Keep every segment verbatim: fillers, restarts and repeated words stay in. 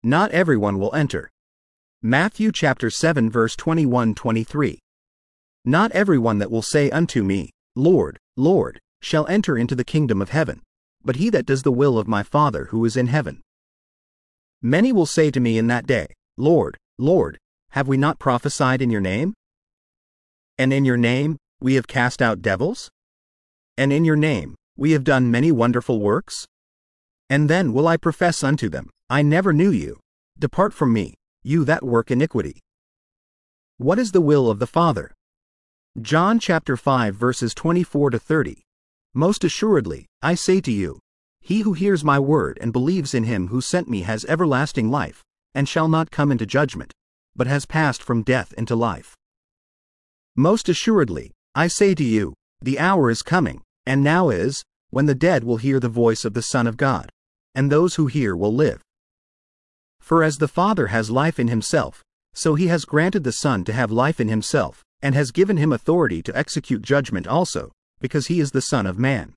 not everyone will enter. Matthew chapter seven verse twenty-one to twenty-three. Not everyone that will say unto me, Lord, Lord, shall enter into the kingdom of heaven, but he that does the will of my Father who is in heaven. Many will say to me in that day, Lord, Lord, have we not prophesied in your name? And in your name we have cast out devils? And in your name we have done many wonderful works? And then will I profess unto them, I never knew you. Depart from me, you that work iniquity. What is the will of the Father? John chapter five verses twenty-four to thirty. Most assuredly, I say to you, he who hears my word and believes in him who sent me has everlasting life, and shall not come into judgment, but has passed from death into life. Most assuredly, I say to you, the hour is coming, and now is, when the dead will hear the voice of the Son of God, and those who hear will live. For as the Father has life in himself, so he has granted the Son to have life in himself, and has given him authority to execute judgment also, because he is the Son of Man.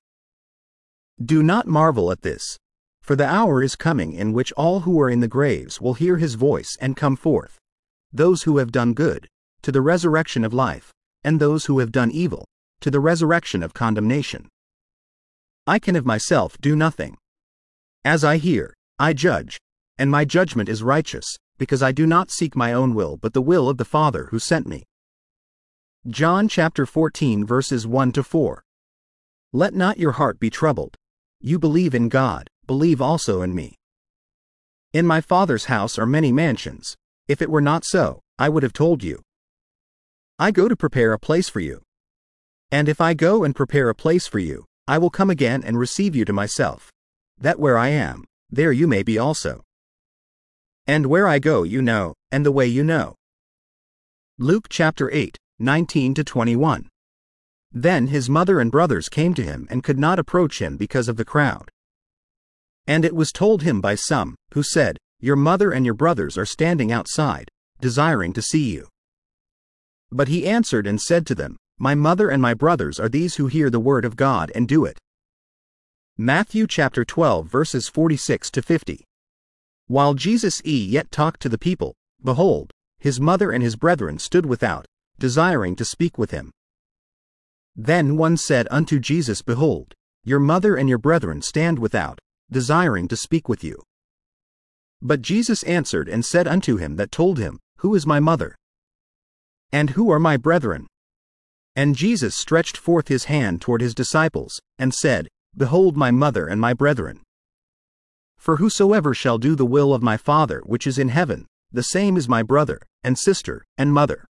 Do not marvel at this, for the hour is coming in which all who are in the graves will hear his voice and come forth, those who have done good, to the resurrection of life, and those who have done evil, to the resurrection of condemnation. I can of myself do nothing. As I hear, I judge, and my judgment is righteous, because I do not seek my own will but the will of the Father who sent me. John chapter fourteen verses one to four. Let not your heart be troubled. You believe in God, believe also in me. In my Father's house are many mansions. If it were not so, I would have told you. I go to prepare a place for you. And if I go and prepare a place for you, I will come again and receive you to myself, that where I am, there you may be also. And where I go you know, and the way you know. Luke chapter eight, nineteen to twenty-one. Then his mother and brothers came to him and could not approach him because of the crowd. And it was told him by some, who said, Your mother and your brothers are standing outside, desiring to see you. But he answered and said to them, My mother and my brothers are these who hear the word of God and do it. Matthew chapter twelve verses forty-six to fifty. While Jesus e yet talked to the people, behold, his mother and his brethren stood without, desiring to speak with him. Then one said unto Jesus, Behold, your mother and your brethren stand without, desiring to speak with you. But Jesus answered and said unto him that told him, Who is my mother? And who are my brethren? And Jesus stretched forth his hand toward his disciples, and said, Behold my mother and my brethren. For whosoever shall do the will of my Father which is in heaven, the same is my brother, and sister, and mother.